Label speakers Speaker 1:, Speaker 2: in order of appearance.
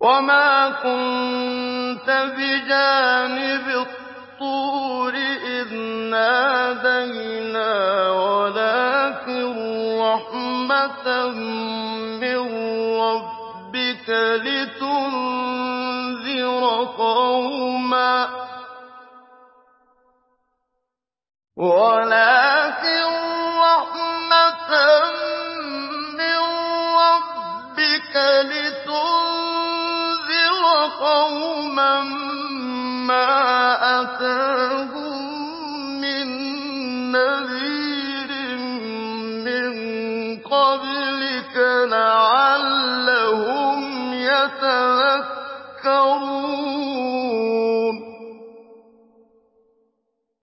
Speaker 1: وَمَا كُنتَ بِجَانِبِ الطُّورِ إِذْ نَادَيْنَا وَلَٰكِن رَّحْمَةً مِّن رَّبِّكَ لِتُنذِرَ قَوْمًا مَّا أَتَاهُم مِّن نَّذِيرٍ مِّن قَبْلِكَ لَعَلَّهُمْ